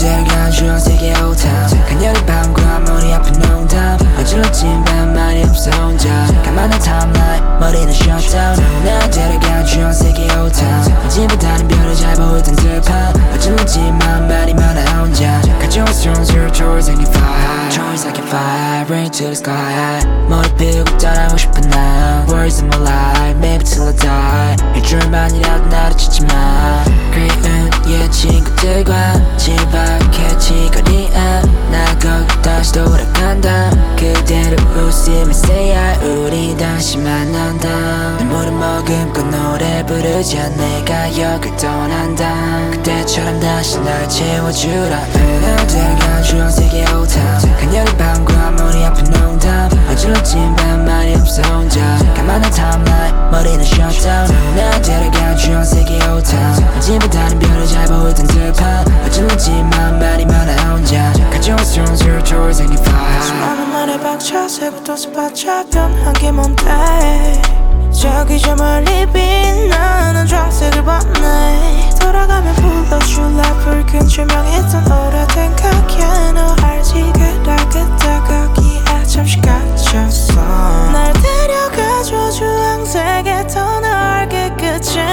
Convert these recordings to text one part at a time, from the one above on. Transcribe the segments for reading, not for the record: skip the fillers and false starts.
데려간 주황색의 옷함 간열린 밤과 머리 아픈 농담 어질러진 밤만이 없어 혼자 가만한 timeline 머리는 shutdown 날 데려간 주황색의 옷함 집보다는 별을 잘 보이던 들판 어질러지만 말이 많아 혼자 가져온 스트롱스를 towards any fire Towards like a fire Bring it to the sky 머리 펴고 따라하고 싶은 나 Words in my life Maybe till I die 일주일만이라도 나를 찾지마 그리운 옛 친구들과 집 밖에 치거리야 나 거기 다시 돌아간다 그대로 웃으며 say I 우리 다시 만난다 눈물을 머금고 노래 부르자 내가 여길 떠난다 그때처럼 다시 날 채워주라 날 데려간 주황색의 옷함 간열린 밤과 머리 아픈 농담 어질러진 밤만이 없어 혼자 가만한 timeline 머리는 shutdown 날 데려간 주황색의 옷함 집보다는 별을 잘 보이던 들판 어질러지만 말이 많아 혼자 가져온 스트롱스를 towards any fire 수많은 말에 박차 새고 또 스파차 변한 게 뭔데 저기 저 멀리 빛나는 주황색을 봤네 돌아가면 불러줄라 붉은 조명했던 오래된 가게 너 알지 그래 그때 거기에 잠시 갇혔어 날 데려가줘 주황색의 터널 끝에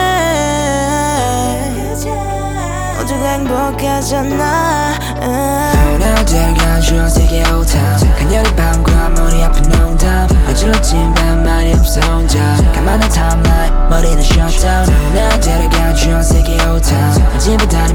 모두가 행복하잖아 날 데려간 주황색의 옷함 간열린 밤과 머리 아픈 농담 어질러진 밤만이 없어 혼자 가만한 timeline 머리는 shutdown 날 데려간 주황색의 옷함 집보다